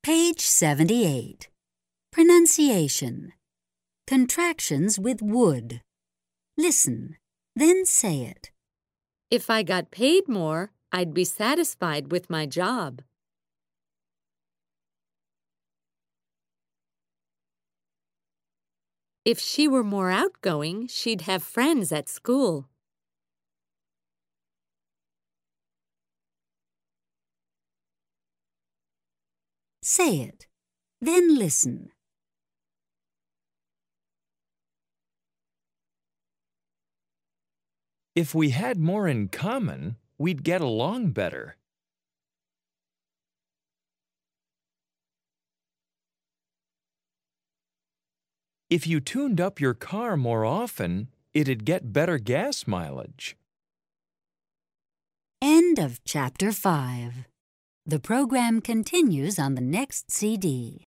Page 78. Pronunciation. Contractions with would. Listen, then say it. If I got paid more, I'd be satisfied with my job. If she were more outgoing, she'd have friends at school. Say it, then listen. If we had more in common, we'd get along better. If you tuned up your car more often, it'd get better gas mileage. End of Chapter 5. The program continues on the next CD.